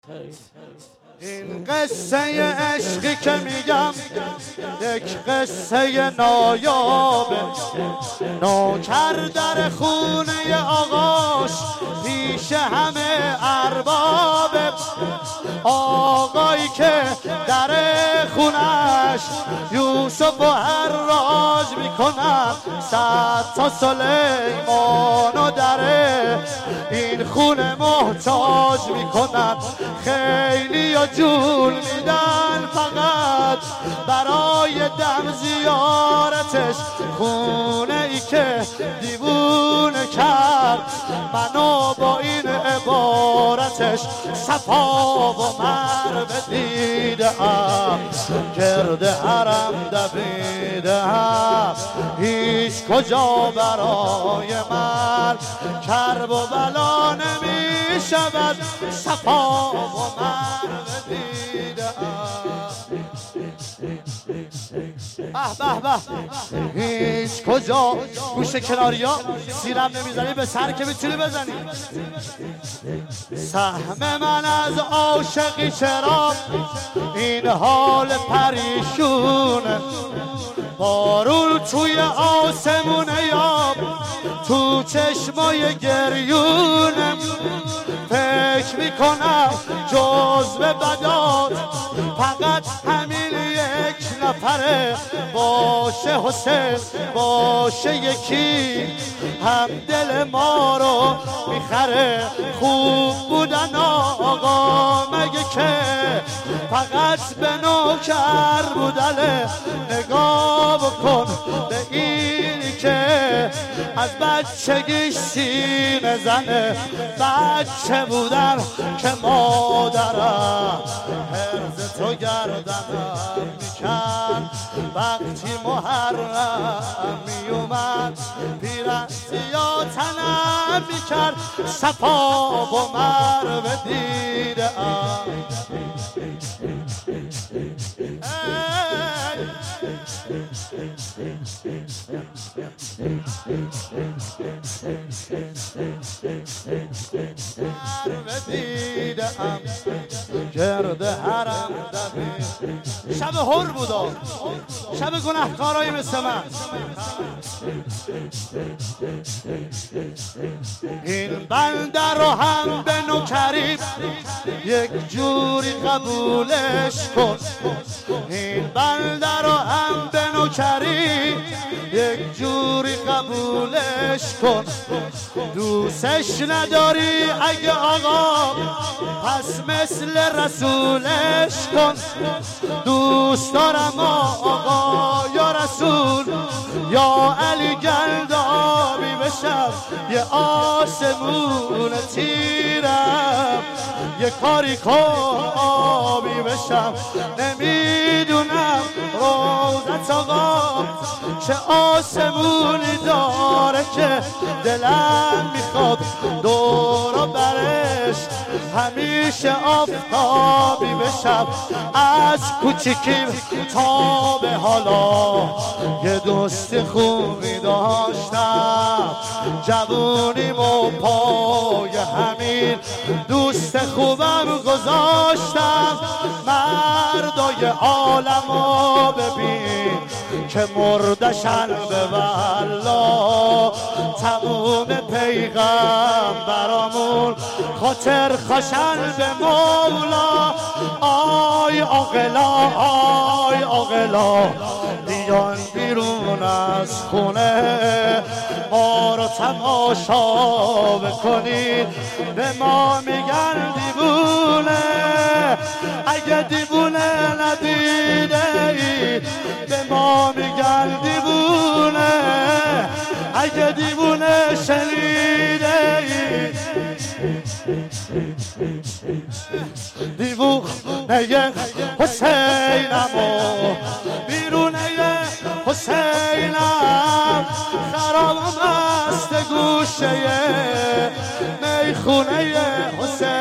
این قصه عشقی که میگم یک قصه نایابه. نوکر در خونه آقاش پیش همه اربابه. آقایی که در خونش یوسف و حراج میکنن، صد تا سلیمان و در این خونه محتاج میکنن. خیلی ها جون میدن فقط برای دم زیارتش. خونه ای که دیوونه کرد منو با این عبارتش. صفا و مروه دیدم، گرد حرم دویدم، هیچ کجا برای من کرب و بلا نمی شود. صفا و مروه دیدم. به به به، هیچ کجا. گوش کناریا سیرم نمیزنی، به سر که میتونی بزنی. سهم من از عاشقی چرا این حال پریشونه. بارون توی آسمونه یا تو چشمای گریونه. فکر میکنم جزو بدات فقط همین یک نفره. باشه حسین باشه یکی هم دل ما رو میخره. خوب بودن آقا مگه که فقط به نوکر بودنه. نگاه بکن به اینی که از بچگیش سینه زنه. بچه بودم که مادرم حرز تو گردنم میکرد. وقتی محرم میومد پیرهن یا تنم میکرد. صفا و مروه دیدم. دیدم گرد حرم دوید. شب هر بودا، شب گناهکارای مثل من. این بنده رو هم به نوکری یک جوری قبولش کن. این بنده رو هم به نوکری یک جوری قبولش کن. دوستش نداری اگه آقا پس مثل رسولش کن. دوست دارم آقا یا رسول یا علی گلدابی بشم. یه آسمون تیرم یه کاری کن آبی بشم. نمیدونم روزت آقا چه آسمونی داره که دلم میخواد دور و برش همیشه آفتابی بشم. از کوچیکیم تا به حالا یه دوست خوبی داشتم. جوونیم و پای همین دوست خوبم گذاشتم. مردای عالمو ببین که مردشن به والله. تموم پیغمبرامون خاطر خوشن به مولا. آی آقلا آی آقلا بیان بیرون از خونه ما رو تماشا بکنید. به ما میگن دیوونه اگه دیوونه ندیده ای. به ما میگن دیوونه اگه دیوونه شنیده ای. دیوونه حسینم و بیرونه حسینم. خرابم است گوشه میخونه حسین.